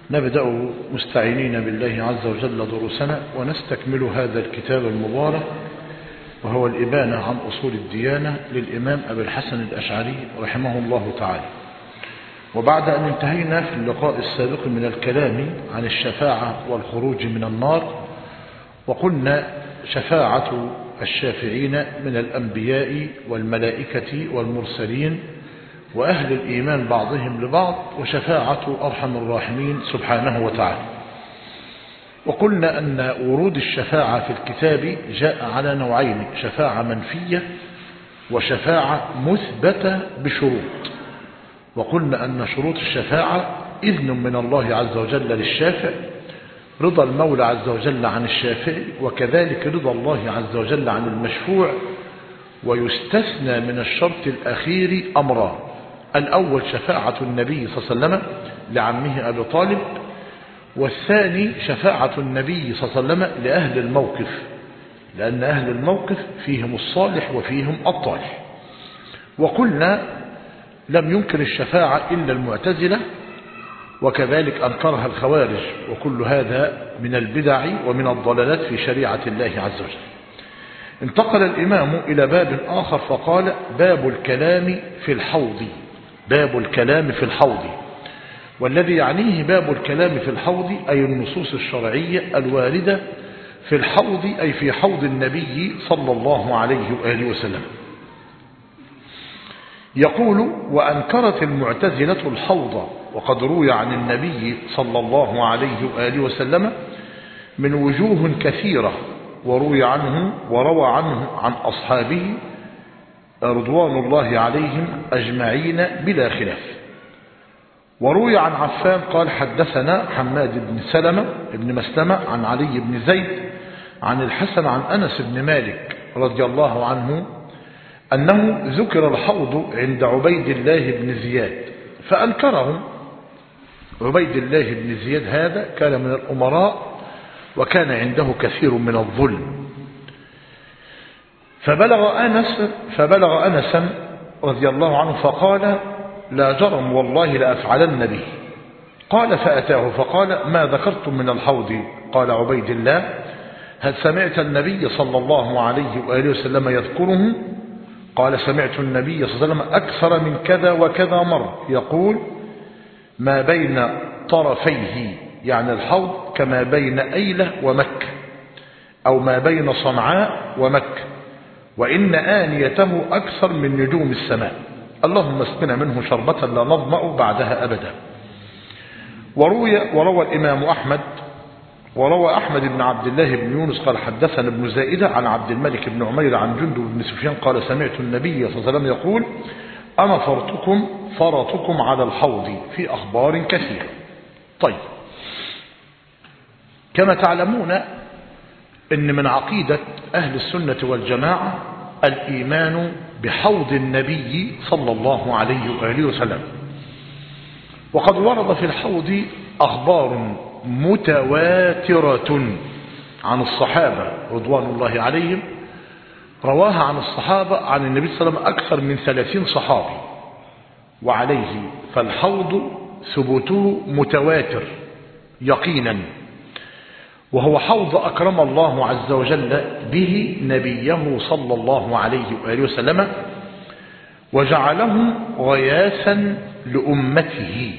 نبدأ مستعينين بالله عز وجل دروسنا ونستكمل هذا الكتاب المبارك وهو الإبانة عن أصول الديانة للإمام أبي الحسن الأشعري رحمه الله تعالى. وبعد أن انتهينا في اللقاء السابق من الكلام عن الشفاعة والخروج من النار، وقلنا شفاعة الشافعين من الأنبياء والملائكة والمرسلين وأهل الإيمان بعضهم لبعض، وشفاعة أرحم الراحمين سبحانه وتعالى. وقلنا أن ورود الشفاعة في الكتاب جاء على نوعين: شفاعة منفية وشفاعة مثبتة بشروط. وقلنا أن شروط الشفاعة إذن من الله عز وجل للشافع، رضا المولى عز وجل عن الشافع، وكذلك رضا الله عز وجل عن المشفوع. ويستثنى من الشرط الأخير أمران: الأول شفاعة النبي صلى الله عليه وسلم لعمه أبي طالب، والثاني شفاعة النبي صلى الله عليه وسلم لأهل الموقف، لأن أهل الموقف فيهم الصالح وفيهم الطالح. وقلنا لم ينكر الشفاعة إلا المعتزلة، وكذلك أنكرها الخوارج، وكل هذا من البدع ومن الضلالات في شريعة الله عز وجل. انتقل الإمام إلى باب آخر فقال: باب الكلام في الحوض. باب الكلام في الحوض، والذي يعنيه باب الكلام في الحوض أي النصوص الشرعية الواردة في الحوض، أي في حوض النبي صلى الله عليه وآله وسلم. يقول: وأنكرت المعتزلة الحوض، وقد روي عن النبي صلى الله عليه وآله وسلم من وجوه كثيرة، وروي عنه وروى عنه عن أصحابه رضوان الله عليهم أجمعين بلا خلاف. وروي عن عفان قال: حدثنا حماد بن سلمة بن مسلمة عن علي بن زيد عن الحسن عن أنس بن مالك رضي الله عنه أنه ذكر الحوض عند عبيد الله بن زياد فأنكره. عبيد الله بن زياد هذا كان من الأمراء، وكان عنده كثير من الظلم. فبلغ أنسا رضي الله عنه فقال: لا جرم والله لأفعلن به. قال: فأتاه فقال: ما ذكرتم من الحوض؟ قال عبيد الله: هل سمعت النبي صلى الله عليه وآله وسلم يذكره؟ قال: سمعت النبي صلى الله عليه وسلم أكثر من كذا وكذا مرة يقول: ما بين طرفيه، يعني الحوض كما بين أيلة ومكة، أو ما بين صنعاء ومكة، وإن آنيته أكثر من نجوم السماء، اللهم اسقنا منه شربة لا نظمأ بعدها أبدا. وروى الإمام أحمد، وروى أحمد بن عبد الله بن يونس قال: حدثنا ابن زائدة عن عبد الملك بن عمير عن جندب بن سفيان قال: سمعت النبي صلى الله عليه وسلم يقول: أنا فرطكم على الحوض في أخبار كثيرة. طيب، كما تعلمون إن من عقيدة أهل السنة والجماعة الإيمان بحوض النبي صلى الله عليه وآله وسلم. وقد ورد في الحوض أخبار متواترة عن الصحابة رضوان الله عليهم، رواها عن الصحابة عن النبي صلى الله عليه وسلم أكثر من 30 صحابي، وعليه فالحوض ثبوته متواتر يقينا، وهو حوض أكرم الله عز وجل به نبيه صلى الله عليه وآله وسلم، وجعله غياثا لأمته.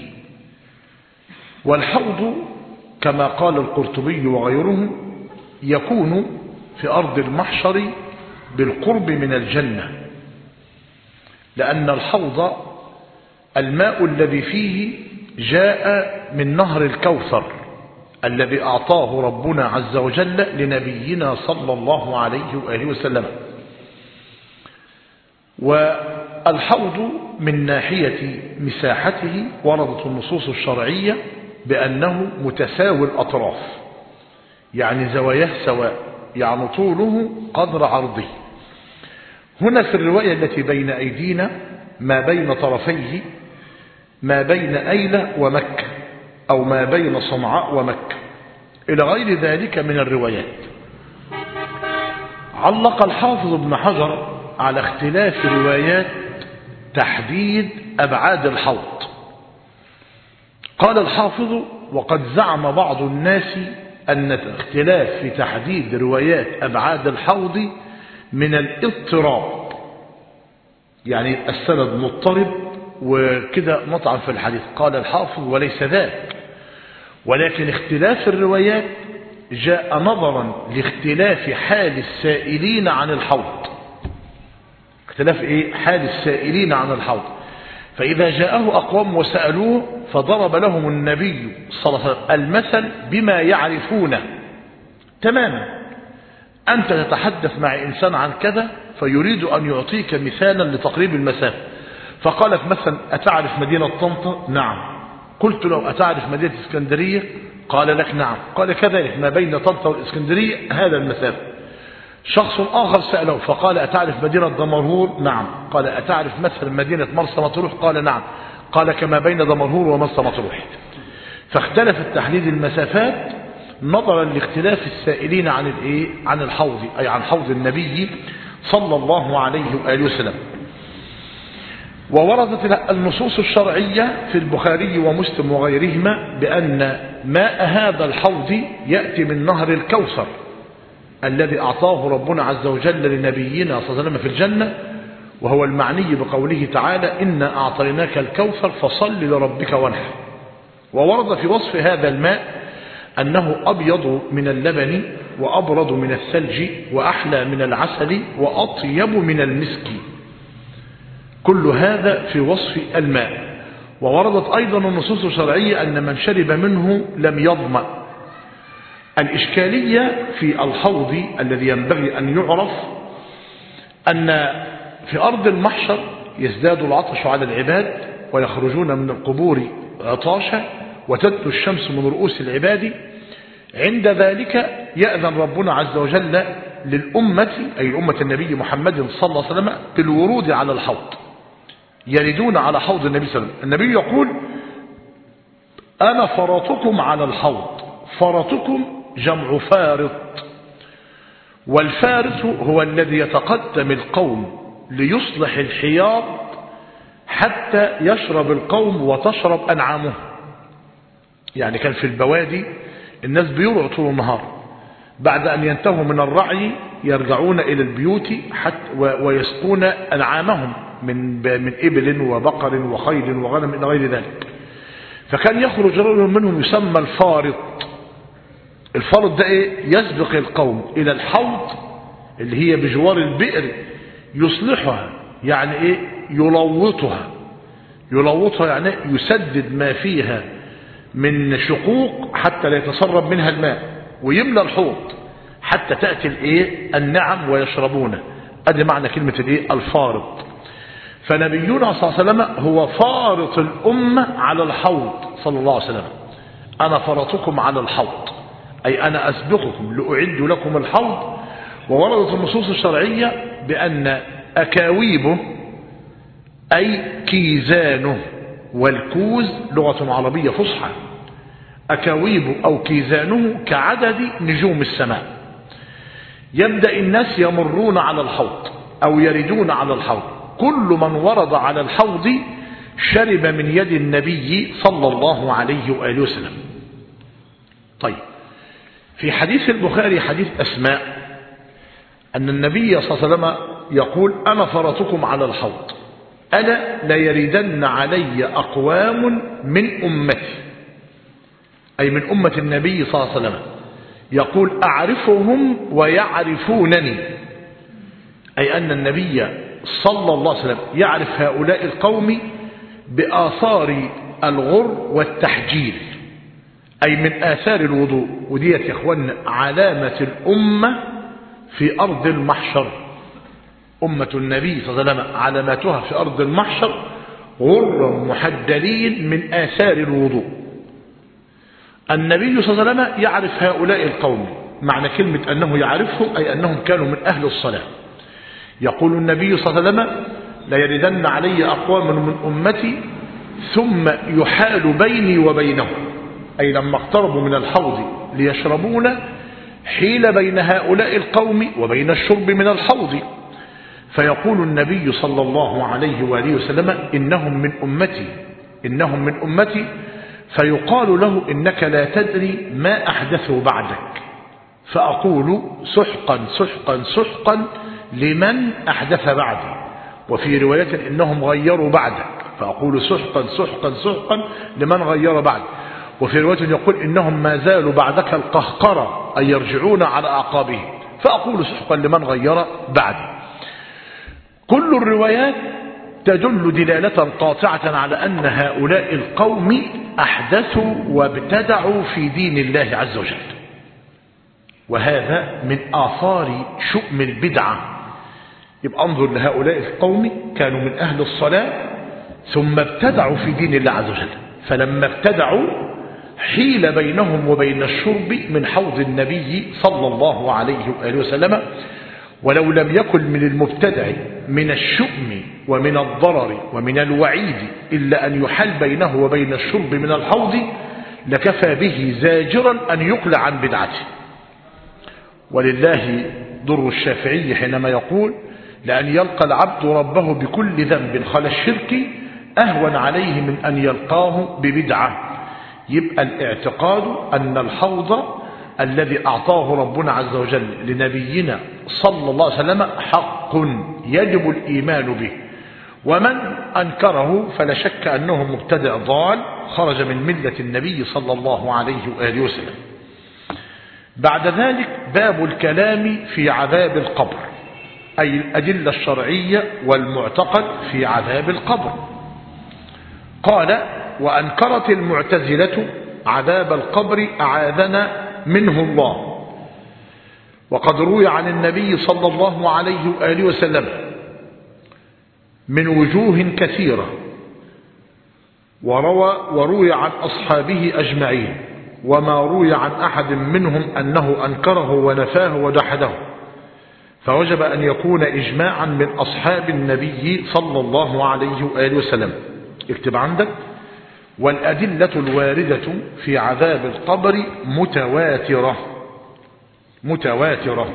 والحوض كما قال القرطبي وغيره يكون في أرض المحشر بالقرب من الجنة، لأن الحوض الماء الذي فيه جاء من نهر الكوثر الذي أعطاه ربنا عز وجل لنبينا صلى الله عليه وآله وسلم. والحوض من ناحية مساحته وردت النصوص الشرعية بأنه متساوي الأطراف، يعني زواياه سواء، يعني طوله قدر عرضه. هنا في الرواية التي بين أيدينا ما بين طرفيه ما بين أيلة ومكة، أو ما بين صنعاء ومكة، إلى غير ذلك من الروايات. علق الحافظ ابن حجر على اختلاف روايات تحديد أبعاد الحوض. قال الحافظ: وقد زعم بعض الناس أن الاختلاف في تحديد روايات أبعاد الحوض من الاضطراب، يعني السند مضطرب وكده مطعن في الحديث. قال الحافظ وليس ذاك، ولكن اختلاف الروايات جاء نظرا لاختلاف حال السائلين عن الحوض. اختلاف ايه؟ حال السائلين عن الحوض. فإذا جاءه أقوام وسألوه فضرب لهم النبي صلى الله عليه وسلم المثل بما يعرفونه تماما. أنت تتحدث مع إنسان عن كذا فيريد أن يعطيك مثالا لتقريب المسافة، فقالك مثلا أتعرف مدينة طنطا؟ نعم. قلت له أتعرف مدينة اسكندرية؟ قال لك نعم. قال كذلك ما بين طنطا والاسكندرية هذا المسافة. شخص آخر سأله فقال أتعرف مدينة دمنهور؟ نعم. قال أتعرف مثلا مدينة مرسى مطروح؟ قال نعم. قال كما بين دمنهور ومرسى مطروح. فاختلفت تحديد المسافات نظرا لاختلاف السائلين عن عن الحوض، أي عن حوض النبي صلى الله عليه وآله وسلم. ووردت النصوص الشرعية في البخاري ومسلم وغيرهما بأن ماء هذا الحوض يأتي من نهر الكوثر الذي أعطاه ربنا عز وجل لنبينا صلى الله عليه وسلم في الجنة، وهو المعني بقوله تعالى إنا أعطيناك الكوثر فصل لربك وانحر. وورد في وصف هذا الماء أنه أبيض من اللبن وأبرد من الثلج وأحلى من العسل وأطيب من المسك. كل هذا في وصف الماء. ووردت أيضا النصوص الشرعية أن من شرب منه لم يظمأ. الإشكالية في الحوض الذي ينبغي أن يعرف أن في أرض المحشر يزداد العطش على العباد ويخرجون من القبور عطاشا وتدنو الشمس من رؤوس العباد. عند ذلك يأذن ربنا عز وجل للأمة، أي الأمة النبي محمد صلى الله عليه وسلم، بالورود على الحوض، يردون على حوض النبي صلى الله عليه وسلم. النبي يقول أنا فرطكم على الحوض. فرطكم جمع فارط، والفارط هو الذي يتقدم القوم ليصلح الحياض حتى يشرب القوم وتشرب أنعامه. يعني كان في البوادي الناس بيرعوا طول النهار، بعد أن ينتهوا من الرعي يرجعون إلى البيوت ويسقون أنعامهم من إبل وبقر وخيل وغنم إلى غير ذلك. فكان يخرج رجل منهم يسمى الفارط. الفارط ده يسبق القوم إلى الحوض اللي هي بجوار البئر يصلحها، يعني يلوطها يعني يسدد ما فيها من شقوق حتى لا يتسرب منها الماء، ويملى الحوض حتى تأتي النعم ويشربونه. ادي معنى كلمة الفارط. فنبينا صلى الله عليه وسلم هو فارط الأمة على الحوض صلى الله عليه وسلم. أنا فرطكم على الحوض، أي أنا أسبقكم لأعد لكم الحوض. ووردت النصوص الشرعية بأن أكاويبه أي كيزانه، والكوز لغة عربية فصحى. أكاويبه أو كيزانه كعدد نجوم السماء. يبدأ الناس يمرون على الحوض أو يردون على الحوض، كل من ورد على الحوض شرب من يد النبي صلى الله عليه وآله وسلم. طيب، في حديث البخاري حديث أسماء أن النبي صلى الله عليه وسلم يقول أنا فرطكم على الحوض، ألا ليردن علي أقوام من أمتي، أي من أمة النبي صلى الله عليه وسلم. يقول أعرفهم ويعرفونني، أي أن النبي صلى الله عليه وسلم يعرف هؤلاء القوم بآثار الغر والتحجيل، أي من آثار الوضوء. وديت يا إخوان علامة الأمة في أرض المحشر. أمة النبي صلى الله عليه وسلم علاماتها في أرض المحشر غر محجلين من آثار الوضوء. النبي صلى الله عليه وسلم يعرف هؤلاء القوم. معنى كلمة أنه يعرفهم أي أنهم كانوا من أهل الصلاة. يقول النبي صلى الله عليه وسلم ليردن علي أقوام من أمتي ثم يحال بيني وبينهم، أي لما اقتربوا من الحوض ليشربون حيل بين هؤلاء القوم وبين الشرب من الحوض. فيقول النبي صلى الله عليه وآله وسلم إنهم من أمتي فيقال له إنك لا تدري ما أحدثوا بعدك، فأقول سحقا سحقا سحقا لمن أحدث بعدي، وفي رواية إنهم غيروا بعدك، فأقول سحقا سحقا سحقا لمن غير بعد، وفي رواية يقول إنهم ما زالوا بعدك القهقرة أي يرجعون على أعقابهم، فأقول سحقا لمن غير بعدي. كل الروايات تدل دلالة قاطعة على أن هؤلاء القوم أحدثوا وابتدعوا في دين الله عز وجل، وهذا من آثار شؤم البدعة. يبقى انظر لهؤلاء القوم كانوا من أهل الصلاة ثم ابتدعوا في دين الله عز وجل، فلما ابتدعوا حيل بينهم وبين الشرب من حوض النبي صلى الله عليه وآله وسلم، ولو لم يكن من المبتدع من الشؤم ومن الضرر ومن الوعيد إلا أن يحل بينه وبين الشرب من الحوض لكفى به زاجرا أن يقلع عن بدعته. ولله در الشافعي حينما يقول لأن يلقى العبد ربه بكل ذنب خلا الشرك أهون عليه من أن يلقاه ببدعة. يبقى الاعتقاد أن الحوض الذي أعطاه ربنا عز وجل لنبينا صلى الله عليه وسلم حق يجب الإيمان به، ومن أنكره فلا شك أنه مبتدع ضال خرج من ملة النبي صلى الله عليه وآله وسلم. بعد ذلك باب الكلام في عذاب القبر، أي الأدلة الشرعية والمعتقد في عذاب القبر. قال وأنكرت المعتزلة عذاب القبر أعاذنا منه الله، وقد روي عن النبي صلى الله عليه وآله وسلم من وجوه كثيرة، وروي عن أصحابه أجمعين، وما روي عن أحد منهم أنه أنكره ونفاه ودحده، فوجب أن يكون إجماعا من أصحاب النبي صلى الله عليه وآله وسلم. اكتب عندك والأدلة الواردة في عذاب القبر متواترة متواترة،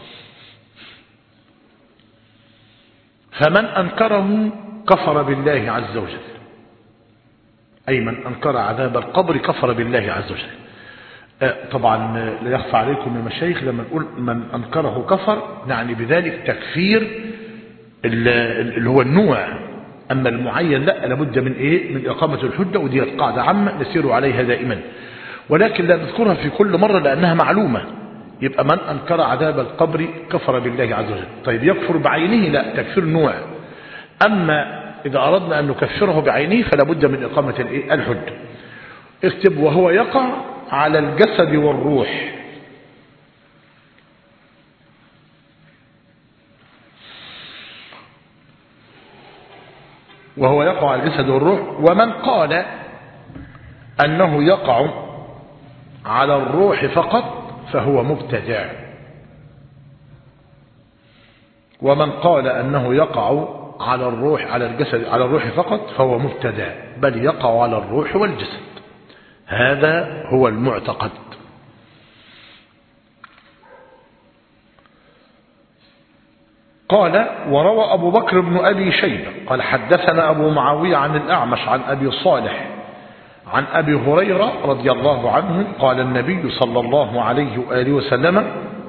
فمن أنكره كفر بالله عز وجل، أي من أنكر عذاب القبر كفر بالله عز وجل. طبعا لا يخفى عليكم يا مشايخ لما نقول من أنكره كفر يعني بذلك تكفير اللي هو النوع، أما المعين لا، لابد من إيه؟ من إقامة الحجة، ودي قاعدة عامة نسير عليها دائما، ولكن لا نذكرها في كل مرة لأنها معلومة. يبقى من أنكر عذاب القبر كفر بالله عز وجل. طيب يكفر بعينه؟ لا، تكفير نوع. أما إذا أردنا أن نكفره بعينه فلا بد من إقامة الحجة. اكتب وهو يقع على الجسد والروح. وهو يقع على الجسد والروح. ومن قال أنه يقع على الروح فقط فهو مبتدع. ومن قال أنه يقع على الروح على الجسد على الروح فقط فهو مبتدع، بل يقع على الروح والجسد. هذا هو المعتقد. قال وروى أبو بكر بن أبي شيبة قال حدثنا أبو معاوية عن الأعمش عن أبي صالح عن أبي هريرة رضي الله عنه قال النبي صلى الله عليه وآله وسلم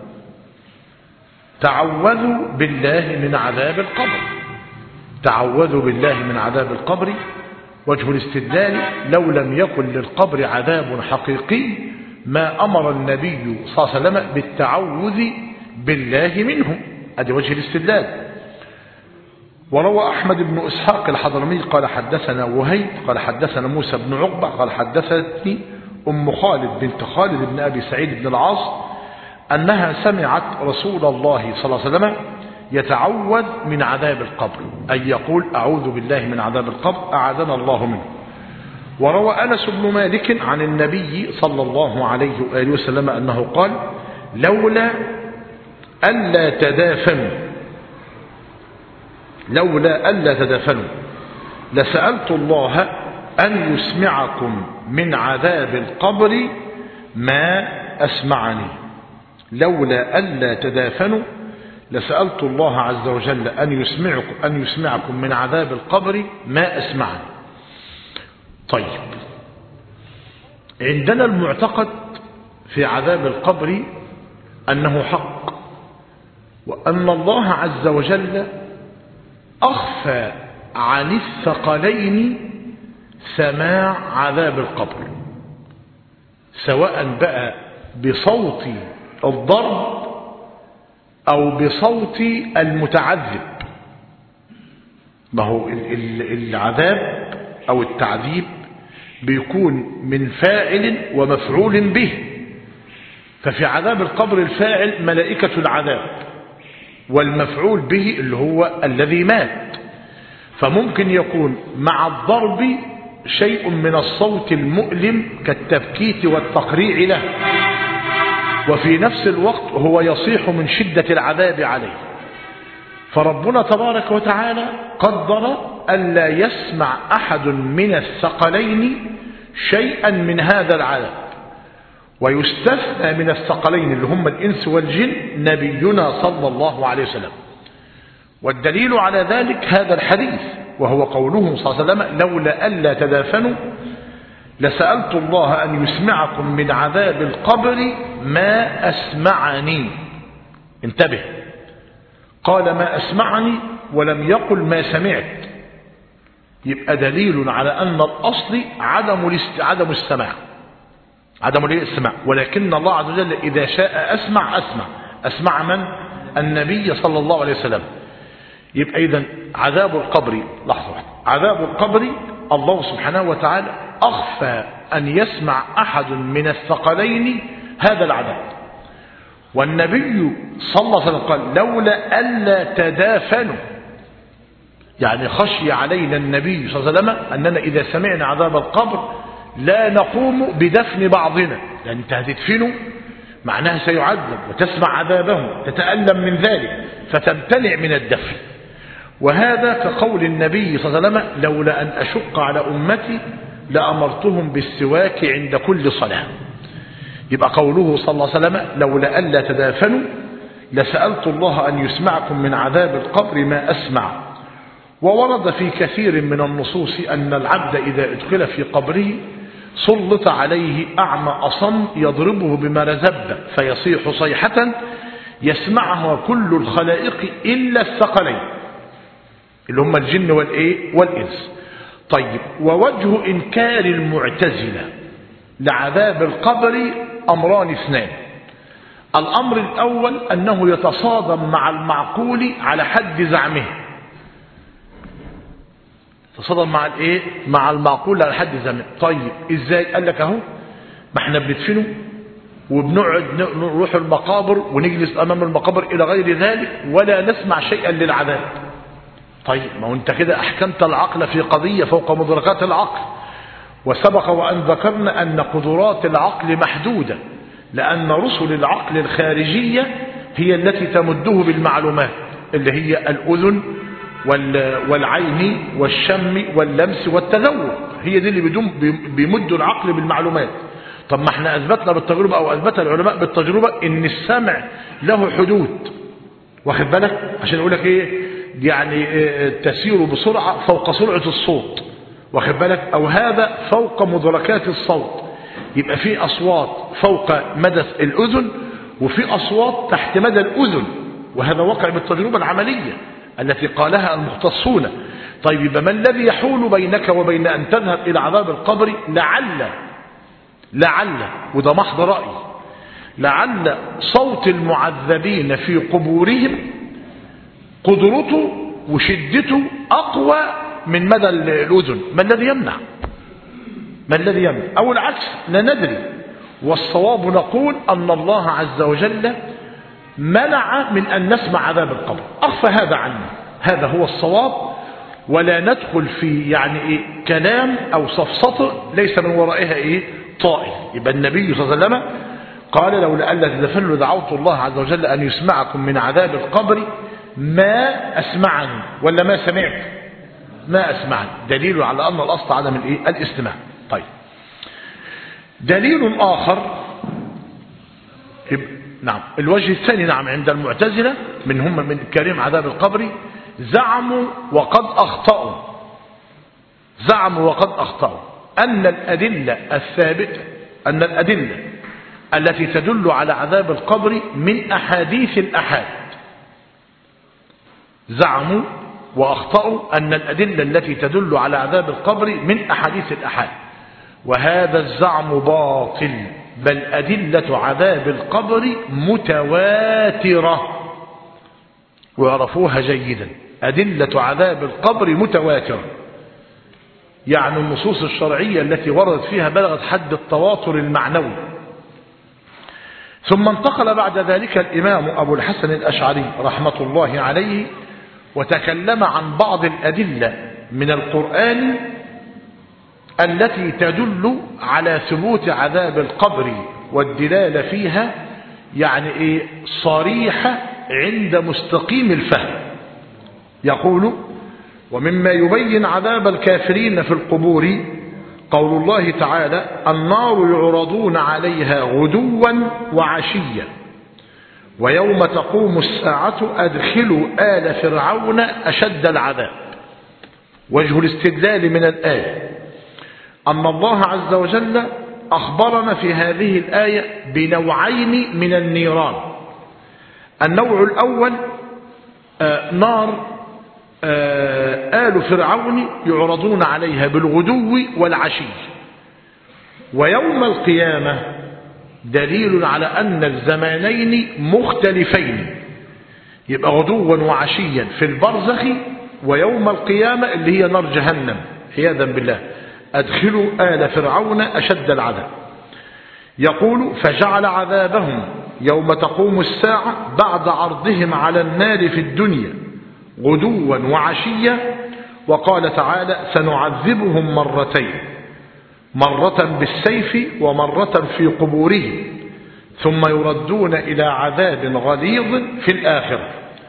تعوذوا بالله من عذاب القبر. تعوذوا بالله من عذاب القبر. وجه الاستدلال لو لم يكن للقبر عذاب حقيقي ما أمر النبي صلى الله عليه وسلم بالتعوذ بالله منه. هذا وجه الاستدلال. وروى أحمد بن إسحاق الحضرمي قال حدثنا وهيب قال حدثنا موسى بن عقبة قال حدثتني أم خالد بنت خالد بن أبي سعيد بن العاص أنها سمعت رسول الله صلى الله عليه وسلم يتعوذ من عذاب القبر، أي يقول أعوذ بالله من عذاب القبر أعاذنا الله منه. وروى أنس بن مالك عن النبي صلى الله عليه وآله وسلم أنه قال لولا ألا تدافنوا لسألت الله أن يسمعكم من عذاب القبر ما أسمعني. لولا ألا تدافنوا لسألت الله عز وجل أن يسمعكم من عذاب القبر ما أسمعني. طيب عندنا المعتقد في عذاب القبر أنه حق، وأن الله عز وجل أخفى عن الثقلين سماع عذاب القبر، سواء بقى بصوت الضرب أو بصوت المتعذب. ما هو العذاب أو التعذيب بيكون من فاعل ومفعول به، ففي عذاب القبر الفاعل ملائكة العذاب، والمفعول به اللي هو الذي مات، فممكن يكون مع الضرب شيء من الصوت المؤلم كالتبكيت والتقريع له، وفي نفس الوقت هو يصيح من شدة العذاب عليه. فربنا تبارك وتعالى قدر ألا يسمع أحد من الثقلين شيئا من هذا العذاب، ويستثنى من الثقلين اللي هم الإنس والجن نبينا صلى الله عليه وسلم. والدليل على ذلك هذا الحديث، وهو قوله صلى الله عليه وسلم: لولا ألا تدافنوا لسألت الله أن يسمعكم من عذاب القبر ما أسمعني. انتبه، قال ما أسمعني ولم يقل ما سمعت، يبقى دليل على أن الأصل عدم السماع، عدم السماع، ولكن الله عز وجل إذا شاء أسمع من؟ النبي صلى الله عليه وسلم. يبقى إذن عذاب القبر، لحظة واحدة، عذاب القبر الله سبحانه وتعالى أخفى أن يسمع أحد من الثقلين هذا العذاب. والنبي صلى الله عليه وسلم قال: لولا ألا تدافنوا، يعني خشي علينا النبي صلى الله عليه وسلم أننا إذا سمعنا عذاب القبر لا نقوم بدفن بعضنا، يعني أنت هتدفنه معناها سيعذب وتسمع عذابه، تتألم من ذلك فتمتنع من الدفن. وهذا كقول النبي صلى الله عليه وسلم: لولا أن أشق على أمتي لأمرتهم بالسواك عند كل صلاة. يبقى قوله صلى الله عليه وسلم: لولا ألا تدافنوا لسألت الله أن يسمعكم من عذاب القبر ما أسمع. وورد في كثير من النصوص أن العبد إذا ادخل في قبره سلط عليه أعمى أصم يضربه بمرزبة فيصيح صيحة يسمعها كل الخلائق إلا الثقلين اللي هم الجن والإنس. طيب، ووجه إنكار المعتزلة لعذاب القبر أمران اثنان. الأمر الأول أنه يتصادم مع المعقول على حد زعمه، تصادم مع المعقول على حد زعمه. طيب إزاي؟ قال لك أهو، ما احنا بندفنه وبنقعد نروح المقابر ونجلس أمام المقابر إلى غير ذلك ولا نسمع شيئا للعذاب. طيب، ما هو أنت كده أحكمت العقل في قضية فوق مدركات العقل. وسبق وأن ذكرنا أن قدرات العقل محدودة، لأن رسل العقل الخارجية هي التي تمده بالمعلومات، اللي هي الأذن والعين والشم واللمس والتذوق، هي دي اللي بيمدوا العقل بالمعلومات. طب ما احنا أثبتنا بالتجربة أو أثبت العلماء بالتجربة إن السمع له حدود، واخد بالك؟ عشان يقول لك يعني تسير بسرعة فوق سرعة الصوت، واخد بالك؟ أو هذا فوق مدركات الصوت. يبقى في أصوات فوق مدى الأذن وفي أصوات تحت مدى الأذن، وهذا وقع بالتجربة العملية التي قالها المختصون. طيب، يبقى ما الذي يحول بينك وبين أن تذهب إلى عذاب القبر؟ لعل وده محض رأي، لعل صوت المعذبين في قبورهم قدرته وشدته أقوى من مدى الأذن. ما الذي يمنع؟ أو العكس، لا ندري. والصواب نقول أن الله عز وجل منع من أن نسمع عذاب القبر، أخفى هذا عنا، هذا هو الصواب. ولا ندخل في كلام أو سفسطة ليس من ورائها طائل. يبقى النبي صلى الله عليه وسلم قال: لولا ألا تدفنوا لدعوت الله عز وجل أن يسمعكم من عذاب القبر ما أسمعني، ولا ما سمعت؟ ما أسمعني، دليل على أن الأصل عدم الاستماع. طيب، دليل آخر، نعم، الوجه الثاني، نعم، عند المعتزلة من كريم عذاب القبر زعموا وقد أخطأوا أن الأدلة الثابتة أن الأدلة التي تدل على عذاب القبر من أحاديث الأحاد. زعموا وأخطأوا أن الأدلة التي تدل على عذاب القبر من أحاديث الأحاد، وهذا الزعم باطل، بل أدلة عذاب القبر متواترة، ويعرفوها جيدا. أدلة عذاب القبر متواترة، يعني النصوص الشرعية التي وردت فيها بلغت حد التواتر المعنوي. ثم انتقل بعد ذلك الإمام أبو الحسن الأشعري رحمة الله عليه وتكلم عن بعض الأدلة من القرآن التي تدل على ثبوت عذاب القبر، والدلالة فيها يعني صريحة عند مستقيم الفهم. يقول: ومما يبين عذاب الكافرين في القبور قول الله تعالى: النار يعرضون عليها غدوا وعشيا ويوم تقوم الساعة أدخلوا آل فرعون أشد العذاب. وجه الاستدلال من الآية أن الله عز وجل أخبرنا في هذه الآية بنوعين من النيران. النوع الأول نار آل فرعون يعرضون عليها بالغدو والعشي، ويوم القيامة دليل على أن الزمانين مختلفين، يبقى غدوا وعشيا في البرزخ، ويوم القيامة اللي هي نار جهنم عياذا بالله أدخلوا آل فرعون أشد العذاب. يقول: فجعل عذابهم يوم تقوم الساعة بعد عرضهم على النار في الدنيا غدوا وعشيا. وقال تعالى: سنعذبهم مرتين، مرة بالسيف ومرة في قبورهم ثم يردون إلى عذاب غليظ في الآخرة.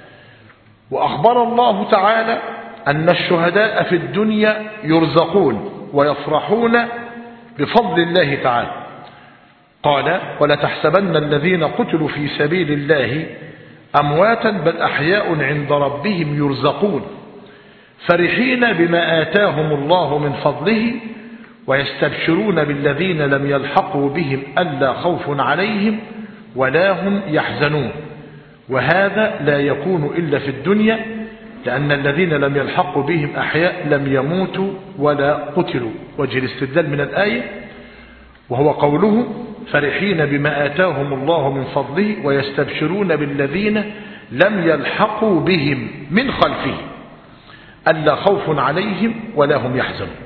وأخبر الله تعالى أن الشهداء في الدنيا يرزقون ويفرحون بفضل الله تعالى. قال: ولا تحسبن الذين قتلوا في سبيل الله أمواتا بل أحياء عند ربهم يرزقون فرحين بما آتاهم الله من فضله ويستبشرون بالذين لم يلحقوا بهم ألا خوف عليهم ولا هم يحزنون. وهذا لا يكون إلا في الدنيا، لأن الذين لم يلحقوا بهم أحياء لم يموتوا ولا قتلوا. وجه الاستدلال من الآية وهو قوله: فرحين بما آتاهم الله من فضله ويستبشرون بالذين لم يلحقوا بهم من خلفهم ألا خوف عليهم ولا هم يحزنون.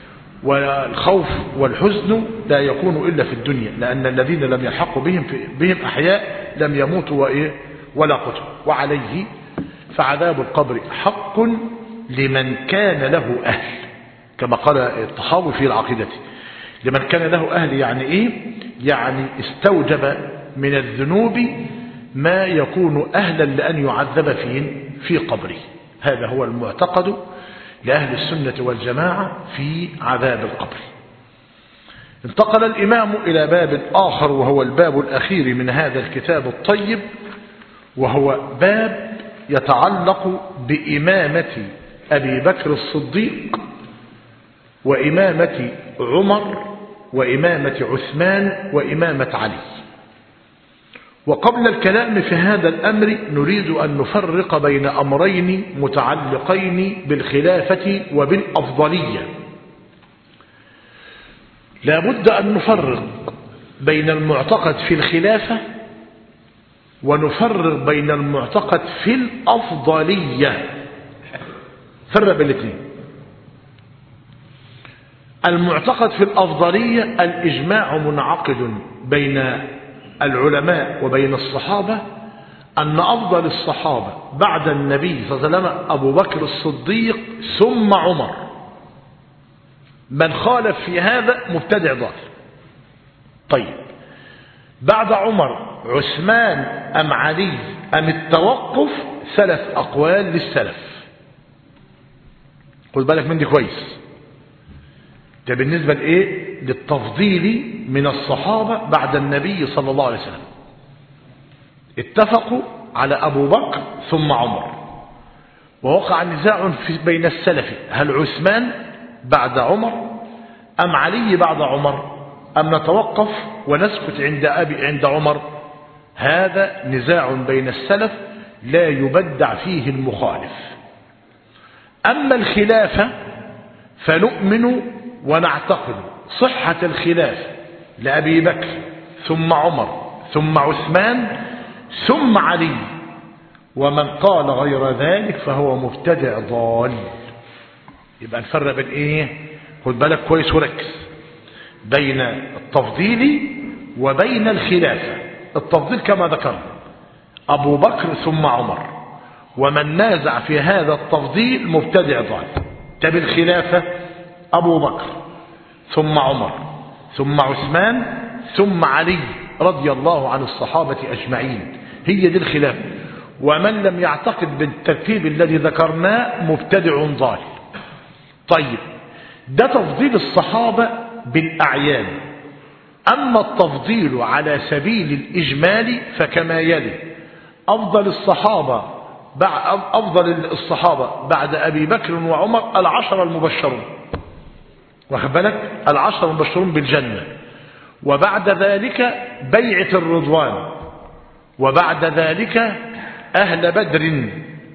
والخوف والحزن لا يكون إلا في الدنيا، لأن الذين لم يلحقوا بهم أحياء لم يموتوا ولا قتلوا. وعليه فعذاب القبر حق لمن كان له أهل، كما قال الطحاوي في العقيدة. لمن كان له أهل يعني إيه؟ يعني استوجب من الذنوب ما يكون أهلا لأن يعذب في قبره. هذا هو المعتقد لأهل السنة والجماعة في عذاب القبر. انتقل الإمام إلى باب آخر، وهو الباب الأخير من هذا الكتاب الطيب، وهو باب يتعلق بإمامة أبي بكر الصديق وإمامة عمر وإمامة عثمان وإمامة علي. وقبل الكلام في هذا الأمر نريد أن نفرق بين أمرين متعلقين بالخلافة وبالأفضلية. لا بد أن نفرق بين المعتقد في الخلافة ونفرق بين المعتقد في الأفضلية. فرق بين الاثنين. المعتقد في الأفضلية الإجماع منعقد بين العلماء وبين الصحابة أن أفضل الصحابة بعد النبي صلى الله عليه وسلم أبو بكر الصديق ثم عمر. من خالف في هذا مبتدع ضال. طيب، بعد عمر عثمان أم علي أم التوقف؟ 3 أقوال للسلف. خذ بالك من دي كويس. ده بالنسبة لإيه؟ للتفضيل من الصحابة بعد النبي صلى الله عليه وسلم. اتفقوا على أبو بكر ثم عمر، ووقع نزاع بين السلف: هل عثمان بعد عمر أم علي بعد عمر أم نتوقف ونسكت عند عمر؟ هذا نزاع بين السلف لا يبدع فيه المخالف. أما الخلافة فنؤمن ونعتقد صحة الخلافة لأبي بكر ثم عمر ثم عثمان ثم علي، ومن قال غير ذلك فهو مبتدع ضال. يبقى نفرق بين ايه؟ خد بالك كويس وركز، بين التفضيل وبين الخلافة. التفضيل كما ذكرنا أبو بكر ثم عمر، ومن نازع في هذا التفضيل مبتدع ضال. طب الخلافة أبو بكر ثم عمر ثم عثمان ثم علي رضي الله عن الصحابة أجمعين، هي دي الخلافة. ومن لم يعتقد بالترتيب الذي ذكرناه مبتدع ضال. طيب ده تفضيل الصحابة بالأعيان. أما التفضيل على سبيل الإجمال فكما يلي: أفضل الصحابة بعد أبي بكر وعمر 10 المبشرون، واخد بالك؟ 10 المبشرون بالجنة، وبعد ذلك بيعة الرضوان، وبعد ذلك أهل بدر.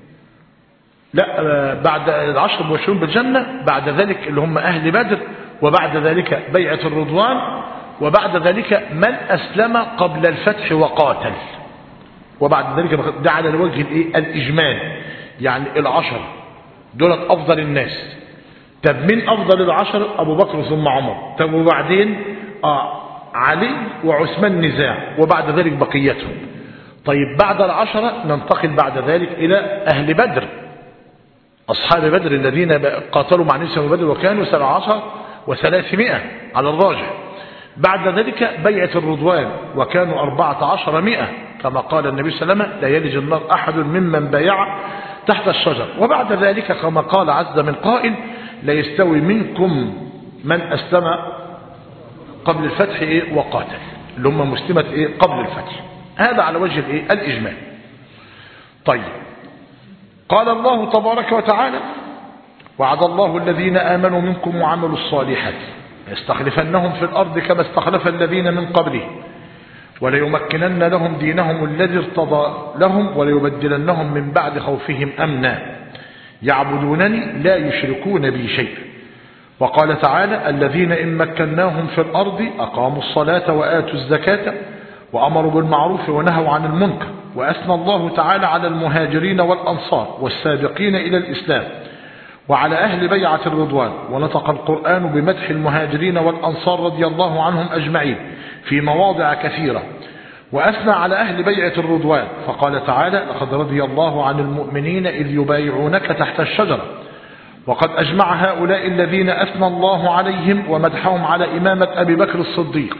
لا، بعد 10 المبشرون بالجنة بعد ذلك اللي هم أهل بدر، وبعد ذلك بيعة الرضوان، وبعد ذلك من أسلم قبل الفتح وقاتل، وبعد ذلك ده على الوجه الإجمال. يعني 10 دولت أفضل الناس. طب من أفضل 10؟ أبو بكر ثم عمر. طب وبعدين علي وعثمان نزاع، وبعد ذلك بقيتهم. طيب بعد 10 ننتقل بعد ذلك إلى أهل بدر، أصحاب بدر الذين قاتلوا مع النبي صلى الله عليه وسلم وكانوا 17 و300 على الراجح. بعد ذلك بيعة الرضوان وكانوا 14 كما قال النبي صلى الله عليه وسلم: لا يلج النار أحد ممن بايع تحت الشجر. وبعد ذلك كما قال عز من قائل: لا يستوي منكم من أسلم قبل الفتح وقاتل، اللي هم مسلمة قبل الفتح. هذا على وجه الإجمال. طيب قال الله تبارك وتعالى: وعد الله الذين آمنوا منكم وعملوا الصالحات يستخلفنهم في الأرض كما استخلف الذين من قبلهم وليمكنن لهم دينهم الذي ارتضى لهم وليبدلنهم من بعد خوفهم أمنا يعبدونني لا يشركون بي شيئا. وقال تعالى: الذين إن مكناهم في الأرض أقاموا الصلاة وآتوا الزكاة وأمروا بالمعروف ونهوا عن المنكر. وأثنى الله تعالى على المهاجرين والأنصار والسابقين إلى الإسلام وعلى أهل بيعة الرضوان. ونطق القرآن بمدح المهاجرين والأنصار رضي الله عنهم أجمعين في مواضع كثيرة. وأثنى على أهل بيعة الرضوان فقال تعالى: لقد رضي الله عن المؤمنين إذ يبايعونك تحت الشجرة. وقد أجمع هؤلاء الذين أثنى الله عليهم ومدحهم على إمامة أبي بكر الصديق.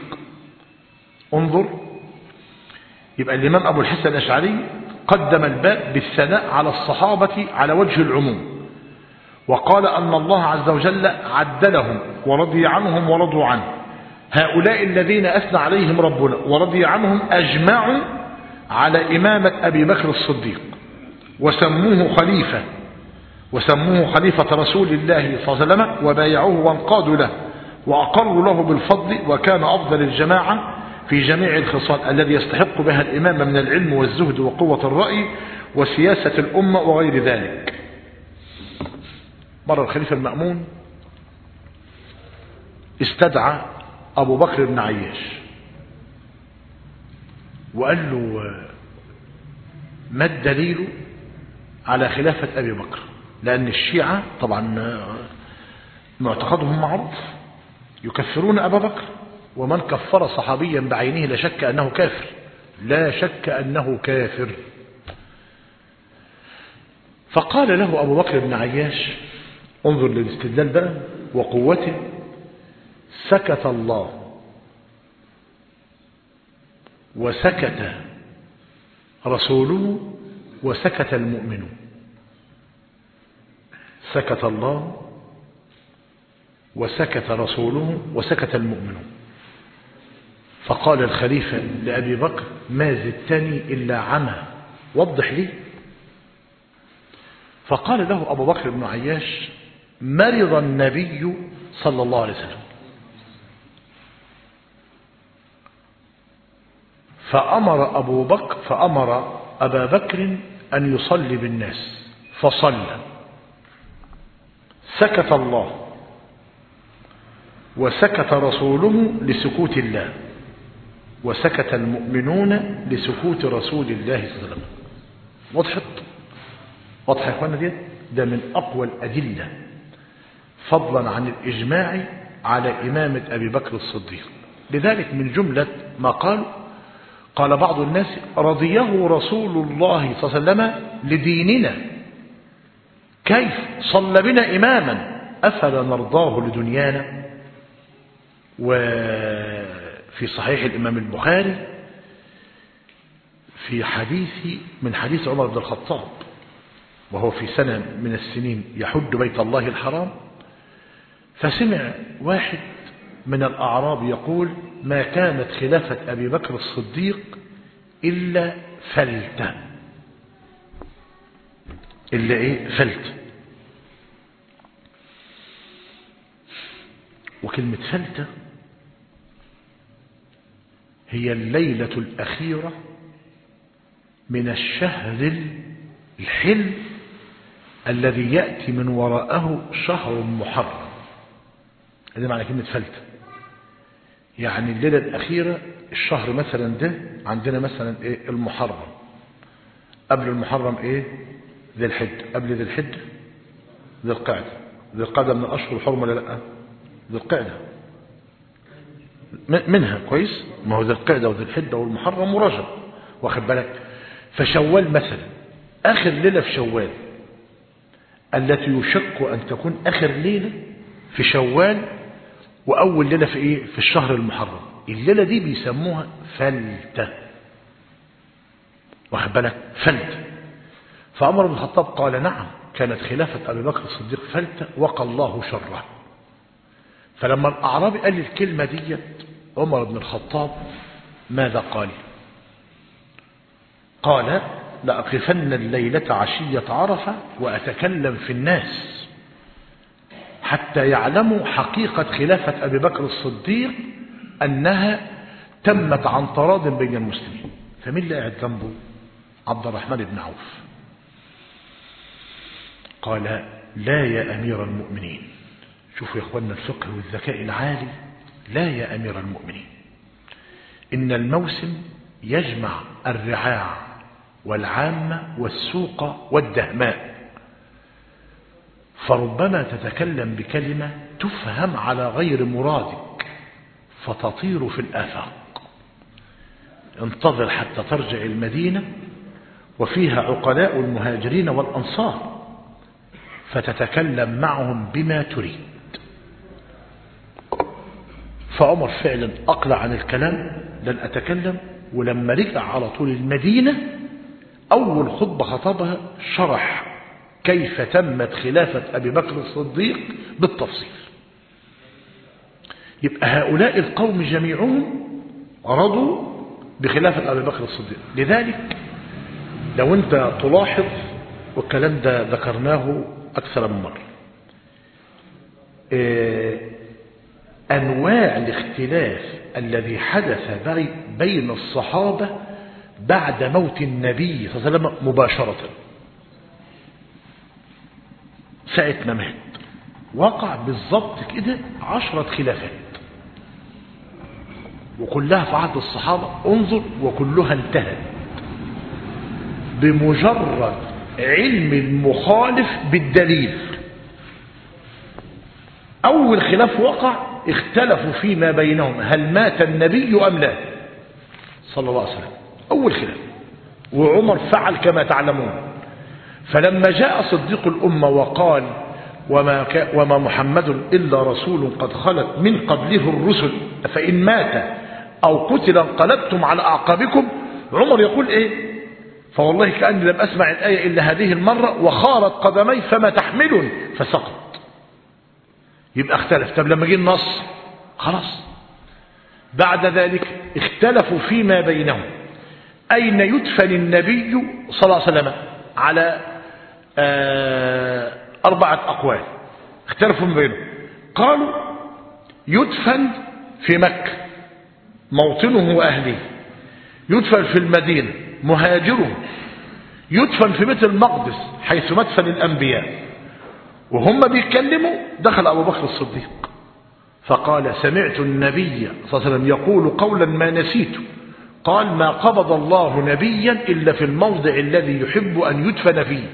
انظر، يبقى الإمام أبو الحسن الأشعري قدم الباب بالثناء على الصحابة على وجه العموم، وقال أن الله عز وجل عدلهم ورضي عنهم ورضوا عنه. هؤلاء الذين أثنى عليهم ربنا ورضي عنهم أجمعوا على إمامة أبي بكر الصديق وسموه خليفة رسول الله صلى الله عليه وسلم، وبايعوه وانقادوا له وأقروا له بالفضل، وكان أفضل الجماعة في جميع الخصال الذي يستحق بها الإمام من العلم والزهد وقوة الرأي وسياسة الأمة وغير ذلك. مرة الخليفة المأمون استدعى أبو بكر بن عياش وقال له: ما الدليل على خلافة أبي بكر؟ لأن الشيعة طبعا معتقدهم معروف، يكفرون أبا بكر، ومن كفر صحابيا بعينه لا شك أنه كافر، لا شك أنه كافر. فقال له أبو بكر بن عياش: انظر للاستدلال بقى وقوته: سكت الله وسكت رسوله وسكت المؤمنون. سكت الله وسكت رسوله وسكت المؤمنون. فقال الخليفة لأبي بكر: ما زدتني إلا عمى، وضح لي. فقال له أبو بكر بن عياش: مرض النبي صلى الله عليه وسلم فأمر أبا بكر أن يصلي بالناس فصلى، سكت الله وسكت رسوله لسكوت الله، وسكت المؤمنون لسكوت رسول الله صلى الله عليه وسلم. واضح يا اخوانا؟ ده من أقوى الأدلة فضلا عن الإجماع على إمامة أبي بكر الصديق. لذلك من جملة ما قال بعض الناس: رضيه رسول الله صلى الله عليه وسلم لديننا، كيف صلى بنا إماما أفلا نرضاه لدنيانا؟ وفي صحيح الإمام البخاري في من حديث عمر بن الخطاب وهو في سنة من السنين يحج بيت الله الحرام، فسمع واحد من الأعراب يقول: ما كانت خلافة أبي بكر الصديق إلا فلتة. إلا إيه؟ فلتة. وكلمة فلتة هي الليلة الأخيرة من الشهر الحلم الذي يأتي من وراءه شهر محرم. هذا معنى كلمة فلتة، يعني الليلة الأخيرة الشهر مثلا ده عندنا مثلا إيه؟ المحرم. قبل المحرم إيه؟ ذي الحجة. قبل ذي الحجة ذي القعدة. ذي القعدة من الأشهر الحرم ولا لأ؟ ذي القعدة منها كويس، ما هو ذي القعدة وذي الحجة والمحرم ورجب، واخد بالك؟ فشوال مثلا آخر ليلة في شوال التي يشك أن تكون آخر ليلة في شوال وأول ليلة في إيه؟ في الشهر المحرم. الليلة دي بيسموها فلتة، واخد بالك؟ فلتة. فعمر بن الخطاب قال: نعم، كانت خلافة أبي بكر الصديق فلتة وقى الله شره. فلما الأعرابي قال الكلمة دي عمر بن الخطاب ماذا قال؟ قال: لأقفن الليلة عشية عرفة وأتكلم في الناس حتى يعلموا حقيقة خلافة أبي بكر الصديق أنها تمت عن تراض بين المسلمين. فمين اللي قاعد جنبه؟ عبد الرحمن بن عوف. قال: لا يا أمير المؤمنين. شوفوا يا أخوانا الفقه والذكاء العالي. لا يا أمير المؤمنين، إن الموسم يجمع الرعاع والعامة والسوق والدهماء، فربما تتكلم بكلمة تفهم على غير مرادك فتطير في الآفاق. انتظر حتى ترجع المدينة وفيها عقلاء المهاجرين والأنصار فتتكلم معهم بما تريد. فعمر فعلا أقلع عن الكلام، لن أتكلم. ولما رجع على طول المدينة أول خطبة خطبها شرح كيف تمت خلافة أبي بكر الصديق بالتفصيل. يبقى هؤلاء القوم جميعهم رضوا بخلافة أبي بكر الصديق. لذلك لو أنت تلاحظ، والكلام ده ذكرناه أكثر من مرة، أنواع الاختلاف الذي حدث بين الصحابة بعد موت النبي صلى الله عليه وسلم مباشرة، ساعة ما مات وقع بالضبط كده 10 خلافات، وكلها في عهد الصحابة. انظر، وكلها انتهت بمجرد علم المخالف بالدليل. أول خلاف وقع اختلفوا فيما بينهم هل مات النبي أم لا صلى الله عليه وسلم. أول خلاف، وعمر فعل كما تعلمون. فلما جاء صديق الأمة وقال: وما محمد إلا رسول قد خلت من قبله الرسل فإن مات أو قتل انقلبتم على أعقابكم، عمر يقول إيه؟ فوالله كأني لم أسمع الآية إلا هذه المرة وخارت قدمي فما تحمل فسقط. يبقى اختلف. طب لما جه النص خلاص. بعد ذلك اختلفوا فيما بينهم أين يدفن النبي صلى الله عليه وسلم، على 4 أقوال اختلفوا ما بينهم. قالوا يدفن في مكة موطنه وأهله، يدفن في المدينة، مهاجره يدفن في بيت المقدس حيث مدفن الأنبياء، وهم بيتكلموا دخل أبو بكر الصديق فقال سمعت النبي صلى الله عليه وسلم يقول قولا ما نسيته، قال ما قبض الله نبيا إلا في الموضع الذي يحب أن يدفن فيه.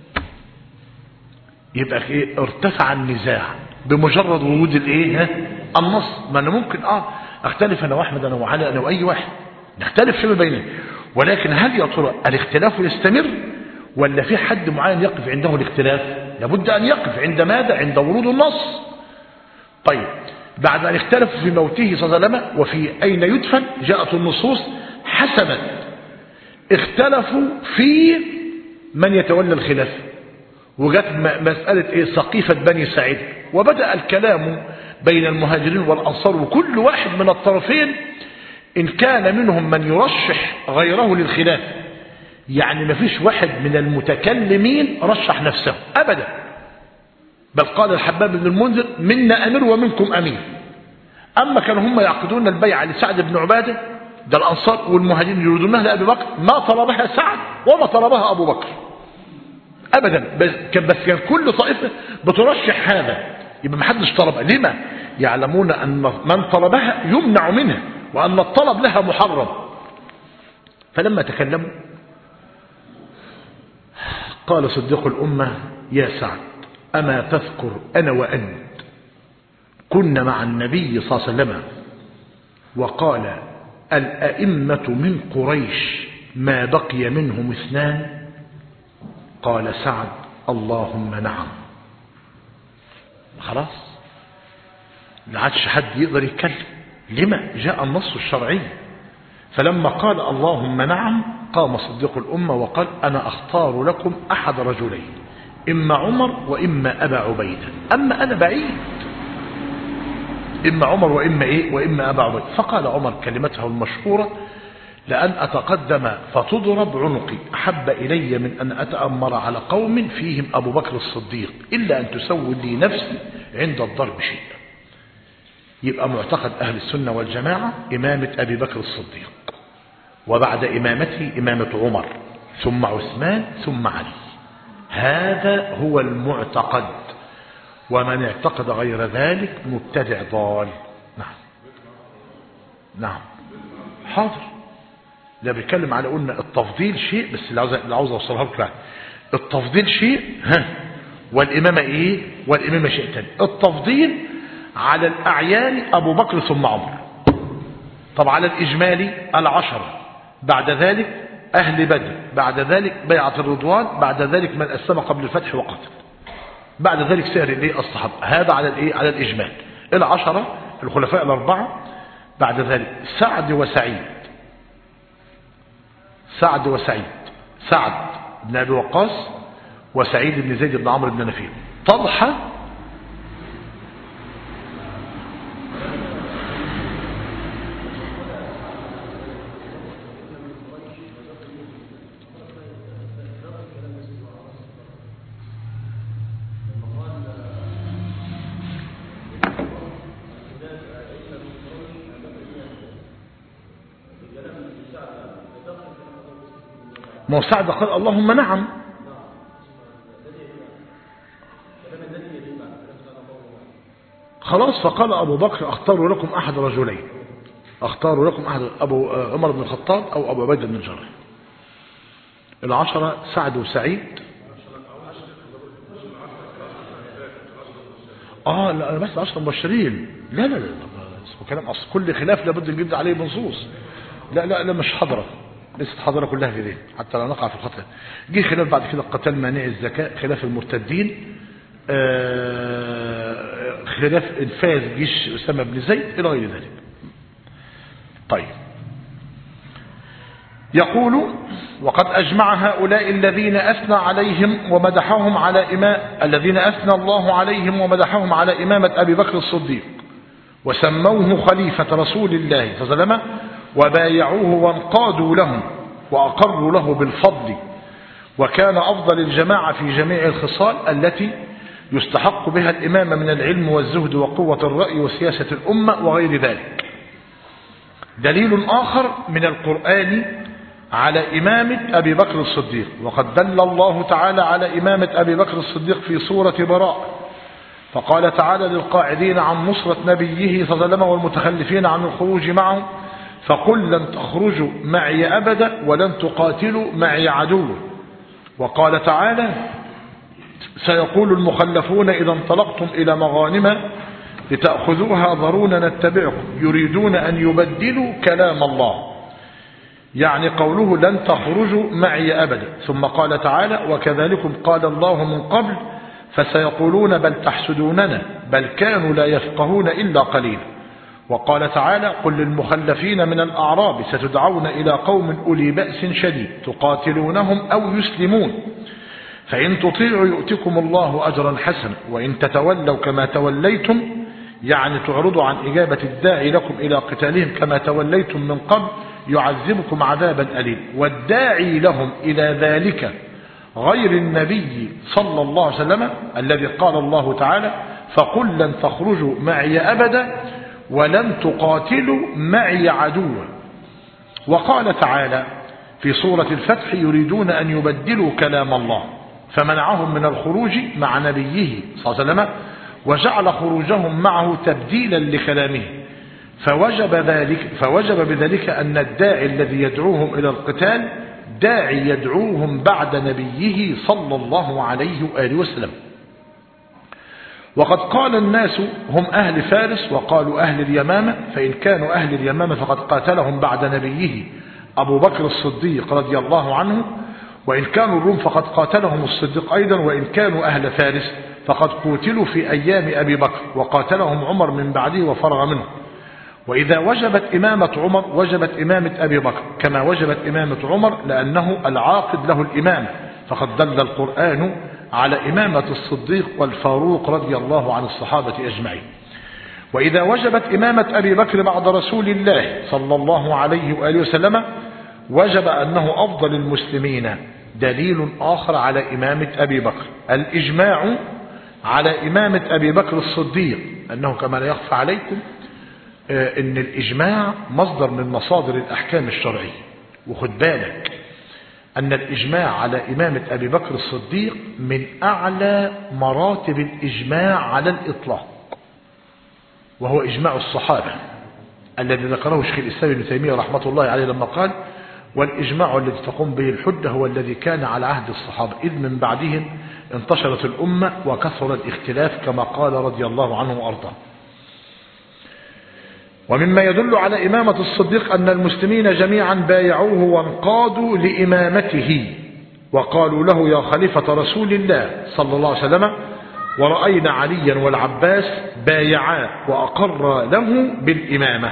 يبقى إيه؟ ارتفع النزاع بمجرد وجود الايه النص. ما انا ممكن اختلف انا واحمد انا وعلي انا واي واحد نختلف فيما بيننا، ولكن هل يا ترى الاختلاف يستمر ولا في حد معين يقف عنده الاختلاف؟ لابد ان يقف عند ماذا؟ عند ورود النص. طيب بعد ان اختلفوا في موته صلى الله عليه وسلم وفي اين يدفن جاءت النصوص حسبت اختلفوا في من يتولى الخلافه، وجت مسألة ايه؟ سقيفة بني سعيد، وبدأ الكلام بين المهاجرين والأنصار، وكل واحد من الطرفين إن كان منهم من يرشح غيره للخلاف، يعني ما فيش واحد من المتكلمين رشح نفسه أبدا، بل قال الحباب بن المنذر منا أمير ومنكم أمير. أما كانوا هم يعقدون البيعة لسعد بن عبادة ده الأنصار، والمهاجرين يريدونها لأبي بكر، ما طلبها سعد وما طلبها أبو بكر أبدا، بس كان كل طائفة بترشح هذا، يبقى ما حدش طلبها. لما؟ يعلمون أن من طلبها يمنع منها، وأن الطلب لها محرم. فلما تكلموا قال صديق الأمة يا سعد أما تذكر أنا وأنت كنا مع النبي صلى الله عليه وسلم وقال الأئمة من قريش ما بقي منهم اثنان؟ قال سعد اللهم نعم. خلاص ما عادش حد يقدر يتكلم. لما؟ جاء النص الشرعي. فلما قال اللهم نعم قام صديق الأمة وقال أنا أختار لكم أحد رجلين، إما عمر وإما أبا عبيدة، أما أنا بعيد، إما عمر وإما إيه؟ وإما أبا عبيدة. فقال عمر كلمته المشهورة لأن أتقدم فتضرب عنقي أحب إلي من أن أتأمر على قوم فيهم أبو بكر الصديق إلا أن تسود لي نفسي عند الضرب شيء. يبقى معتقد أهل السنة والجماعة إمامة أبي بكر الصديق، وبعد إمامته إمامة عمر ثم عثمان ثم علي. هذا هو المعتقد، ومن اعتقد غير ذلك مبتدع ضال. نعم حاضر. لا بيتكلم على قلنا التفضيل شيء، بس اللي عاوز اوصلها لكم التفضيل شيء والإمامة ايه؟ والإمامة شيء ثاني. التفضيل على الأعيان أبو بكر ثم عمر، طب على الإجمالي العشرة، بعد ذلك أهل بدر، بعد ذلك بيعة الرضوان، بعد ذلك من أسلم قبل الفتح وقتل، بعد ذلك سائر الايه؟ الصحابة. هذا على الايه؟ على الإجمال. العشرة الخلفاء الأربعة، بعد ذلك سعد وسعيد، سعد وسعيد، سعد بن أبي وقاص وسعيد بن زيد بن عمرو بن نفيل، طلحة ما سعد قال اللهم نعم. خلاص فقال أبو بكر أختار لكم أحد رجلين، أختار لكم أحد، أبو عمر بن الخطاب أو أبو عبيدة بن الجراح. العشرة سعد وسعيد. لا بس 10 مبشرين. لا اسمه كلام أصل كل خلاف لابد نجد عليه منصوص. لا مش حضرة، ليست حضرة كلها في ذلك حتى لا نقع في الخطأ. جه خلاف بعد كده قتال مانع الزكاة، خلاف المرتدين، خلاف انفاذ جيش أسامة بن زيد إلى غير ذلك. طيب يقول وقد أجمع هؤلاء الذين أثنى عليهم ومدحهم على الذين أثنى الله عليهم ومدحهم على إمامة أبي بكر الصديق وسموه خليفة رسول الله صلى الله عليه وسلم وبايعوه وانقادوا له وأقروا له بالفضل، وكان أفضل الجماعة في جميع الخصال التي يستحق بها الإمامة من العلم والزهد وقوة الرأي وسياسة الأمة وغير ذلك. دليل آخر من القرآن على إمامة أبي بكر الصديق، وقد دل الله تعالى على إمامة أبي بكر الصديق في سورة براء، فقال تعالى للقاعدين عن نصرة نبيه صلى الله عليه وسلم والمتخلفين عن الخروج معه: فقل لن تخرجوا معي أبدا ولن تقاتلوا معي عدوا. وقال تعالى: سيقول المخلفون إذا انطلقتم إلى مغانم لتأخذوها ذرونا نتبعكم يريدون أن يبدلوا كلام الله، يعني قوله لن تخرجوا معي أبدا. ثم قال تعالى: وكذلكم قال الله من قبل فسيقولون بل تحسدوننا بل كانوا لا يفقهون إلا قليلا. وقال تعالى: قل للمخلفين من الأعراب ستدعون إلى قوم أولي بأس شديد تقاتلونهم أو يسلمون فإن تطيعوا يؤتكم الله أجرا حسنا وإن تتولوا كما توليتم، يعني تعرضوا عن إجابة الداعي لكم إلى قتالهم كما توليتم من قبل، يعذبكم عذابا أليما. والداعي لهم إلى ذلك غير النبي صلى الله عليه وسلم الذي قال الله تعالى: فقل لن تخرجوا معي أبدا ولن تقاتلوا معي عدوا. وقال تعالى في سورة الفتح: يريدون أن يبدلوا كلام الله فمنعهم من الخروج مع نبيه صلى الله عليه وسلم وجعل خروجهم معه تبديلا لكلامه، فوجب بذلك أن الداعي الذي يدعوهم إلى القتال داعي يدعوهم بعد نبيه صلى الله عليه وآله وسلم. وقد قال الناس هم أهل فارس وقالوا أهل اليمامة، فإن كانوا أهل اليمامة فقد قاتلهم بعد نبيه أبو بكر الصديق رضي الله عنه، وإن كانوا الروم فقد قاتلهم الصديق أيضا، وإن كانوا أهل فارس فقد قتلوا في أيام أبي بكر وقاتلهم عمر من بعده وفرغ منه. وإذا وجبت إمامة عمر وجبت إمامة أبي بكر كما وجبت إمامة عمر، لأنه العاقد له الإمامة، فقد دل القرآن على إمامة الصديق والفاروق رضي الله عن الصحابة أجمعين. وإذا وجبت إمامة أبي بكر بعد رسول الله صلى الله عليه وآله وسلم وجب أنه أفضل المسلمين. دليل آخر على إمامة أبي بكر الإجماع على إمامة أبي بكر الصديق، أنه كما لا يخفى عليكم إن الإجماع مصدر من مصادر الأحكام الشرعية. وخد بالك أن الإجماع على إمامة أبي بكر الصديق من أعلى مراتب الإجماع على الإطلاق، وهو إجماع الصحابة الذي ذكره شيخ الإسلام ابن تيمية رحمة الله عليه لما قال: والإجماع الذي تقوم به الحجة هو الذي كان على عهد الصحابة، إذ من بعدهم انتشرت الأمة وكثر الاختلاف كما قال رضي الله عنه وأرضاه. ومما يدل على إمامة الصديق أن المسلمين جميعا بايعوه وانقادوا لإمامته وقالوا له: يا خليفة رسول الله صلى الله عليه وسلم، ورأينا عليا والعباس بايعا وأقر له بالإمامة.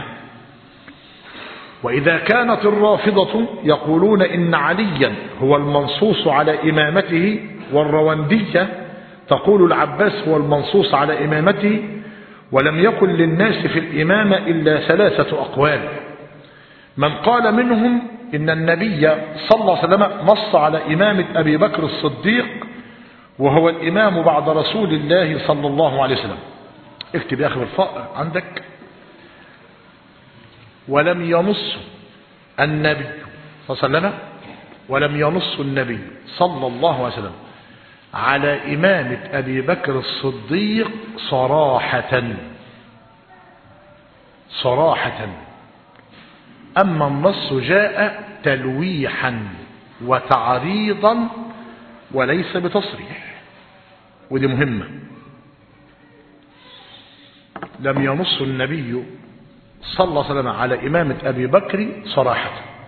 وإذا كانت الرافضة يقولون إن عليا هو المنصوص على إمامته، والروندية تقول العباس هو المنصوص على إمامته، ولم يكن للناس في الإمامة إلا 3 أقوال: من قال منهم إن النبي صلى الله عليه وسلم نص على إمامة أبي بكر الصديق وهو الإمام بعد رسول الله صلى الله عليه وسلم. اكتب يا أخي بالفاء عندك: ولم ينص النبي صلى الله عليه وسلم ولم ينص النبي صلى الله عليه وسلم على إمامة أبي بكر الصديق صراحة، أما النص جاء تلويحا وتعريضا وليس بتصريح، ودي مهمة. لم ينص النبي صلى الله عليه وسلم على إمامة أبي بكر صراحة،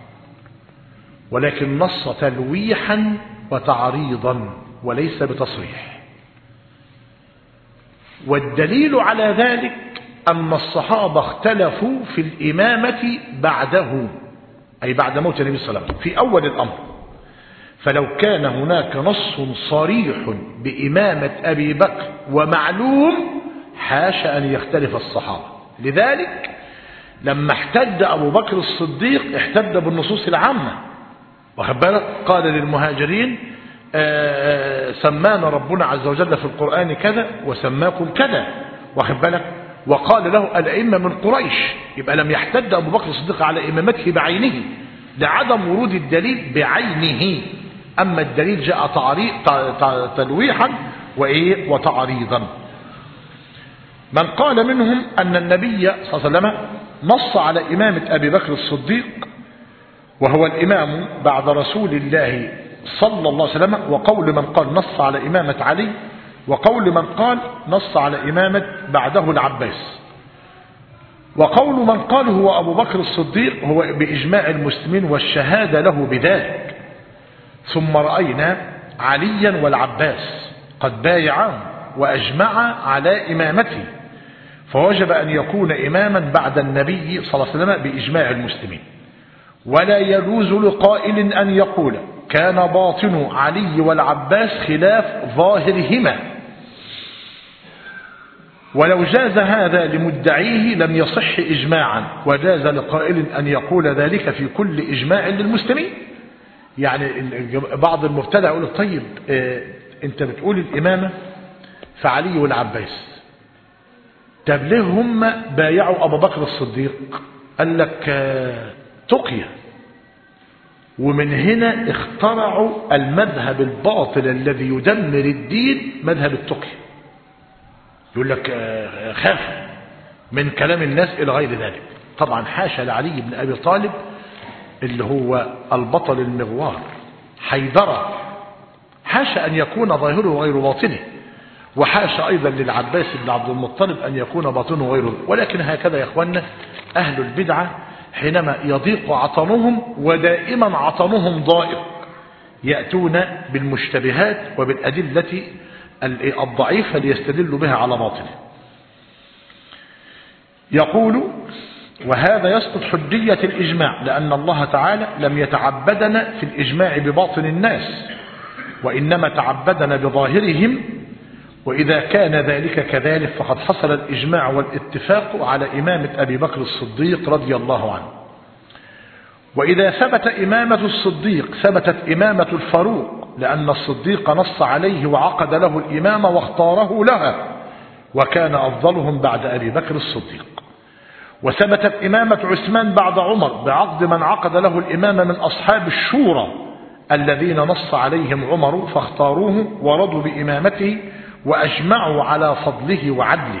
ولكن نص تلويحا وتعريضا وليس بتصريح. والدليل على ذلك أن الصحابة اختلفوا في الإمامة بعده، أي بعد موت النبي صلى الله عليه وسلم في أول الأمر، فلو كان هناك نص صريح بإمامة أبي بكر ومعلوم حاش أن يختلف الصحابة. لذلك لما احتج أبو بكر الصديق احتج بالنصوص العامة، واخد بالك؟ قال للمهاجرين: سمانا ربنا عز وجل في القرآن كذا وسماكم كذا، واخد بالك؟ وقال له الأئمة من قريش، يبقى لم يحتد أبو بكر الصديق على إمامته بعينه لعدم ورود الدليل بعينه، أما الدليل جاء تلويحا وتعريضا. من قال منهم أن النبي صلى الله عليه وسلم نص على إمامة أبي بكر الصديق وهو الإمام بعد رسول الله صلى الله عليه وسلم، وقول من قال نص على إمامة علي، وقول من قال نص على إمامة بعده العباس، وقول من قال هو أبو بكر الصديق هو بإجماع المسلمين والشهادة له بذلك. ثم رأينا عليا والعباس قد بايعا وأجمعا على إمامته، فوجب أن يكون إماما بعد النبي صلى الله عليه وسلم بإجماع المسلمين. ولا يجوز لقائل أن يقول كان باطن علي والعباس خلاف ظاهرهما، ولو جاز هذا لمدعيه لم يصح إجماعا، وجاز لقائل أن يقول ذلك في كل إجماع للمسلمين. يعني بعض المبتدع يقول طيب انت بتقول الإمامة فعلي والعباس، طب ليه هم بايعوا أبو بكر الصديق؟ قال لك تقية، ومن هنا اخترعوا المذهب الباطل الذي يدمر الدين، مذهب التقية. يقول لك خاف من كلام الناس إلى غير ذلك. طبعا حاشا لعلي بن أبي طالب اللي هو البطل المغوار حيدرة، حاشا أن يكون ظاهره غير باطنه، وحاشا أيضا للعباس بن عبد المطلب أن يكون باطنه غيره. ولكن هكذا يا أخوانا أهل البدعة حينما يضيق عطنهم، ودائما عطنهم ضائق، يأتون بالمشتبهات وبالأدلة الضعيفة ليستدلوا بها على باطله. يقول وهذا يسقط حجية الإجماع، لأن الله تعالى لم يتعبدنا في الإجماع بباطن الناس، وإنما تعبدنا بظاهرهم، وإذا كان ذلك كذلك فقد حصل الإجماع والاتفاق على إمامة أبي بكر الصديق رضي الله عنه. وإذا ثبت إمامة الصديق ثبتت إمامة الفاروق، لأن الصديق نص عليه وعقد له الإمامة واختاره لها، وكان أفضلهم بعد أبي بكر الصديق. وثبتت إمامة عثمان بعد عمر بعقد من عقد له الإمامة من أصحاب الشورى الذين نص عليهم عمر فاختاروه ورضوا بإمامته وأجمعوا على فضله وعدله.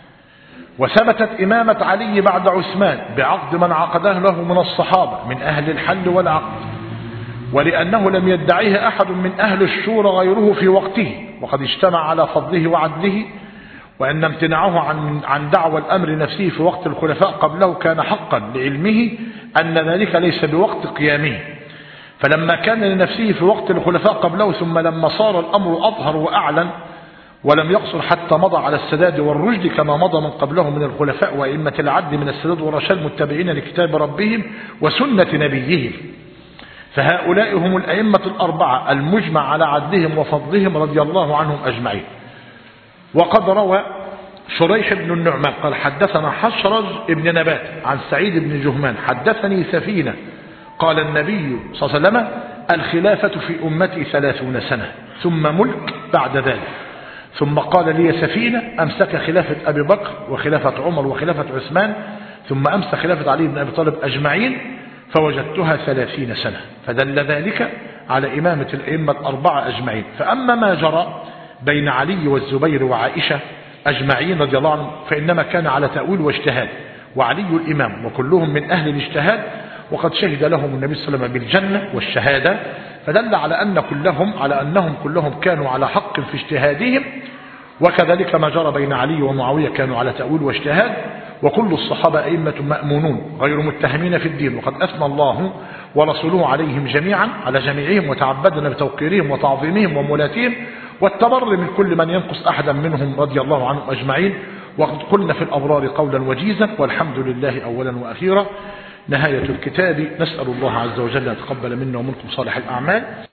وثبتت إمامة علي بعد عثمان بعقد من عقده له من الصحابة من أهل الحل والعقد، ولأنه لم يدعيه أحد من أهل الشورى غيره في وقته، وقد اجتمع على فضله وعدله، وأن امتناعه عن دعوى الأمر نفسه في وقت الخلفاء قبله كان حقا لعلمه أن ذلك ليس بوقت قيامه، فلما كان لنفسه في وقت الخلفاء قبله ثم لما صار الأمر أظهر وأعلن ولم يقصر حتى مضى على السداد والرشد كما مضى من قبله من الخلفاء وأئمة العدل من السداد والرشاد متبعين لكتاب ربهم وسنة نبيهم، فهؤلاء هم الأئمة الأربعة المجمع على عدلهم وفضلهم رضي الله عنهم أجمعين. وقد روى شريح بن النعمان قال حدثنا حشرج بن نبات عن سعيد بن جهمان حدثني سفينة قال النبي صلى الله عليه وسلم الخلافة في أمتي 30 سنة ثم ملك بعد ذلك، ثم قال لي سفينة أمسك خلافة أبي بكر وخلافة عمر وخلافة عثمان، ثم أمسك خلافة علي بن أبي طالب أجمعين فوجدتها 30 سنة، فدل ذلك على إمامة الأئمة الأربعة أجمعين. فأما ما جرى بين علي والزبير وعائشة أجمعين رضي الله عنهم فإنما كان على تأويل واجتهاد، وعلي الإمام وكلهم من أهل الاجتهاد، وقد شهد لهم النبي صلى الله عليه وسلم بالجنة والشهادة، فدل على أنهم كلهم كانوا على حق في اجتهادهم. وكذلك ما جرى بين علي ومعاوية كانوا على تأويل واجتهاد، وكل الصحابة أئمة مأمونون غير متهمين في الدين، وقد أثنى الله ورسوله عليهم جميعا على جميعهم، وتعبدنا بتوقيرهم وتعظيمهم ومولاتهم والتبر من كل من ينقص أحدا منهم رضي الله عنهم أجمعين. وقد قلنا في الأبرار قولا وجيزا، والحمد لله أولا وأخيرا. نهاية الكتاب، نسأل الله عز وجل أن يتقبل منا ومنكم صالح الأعمال.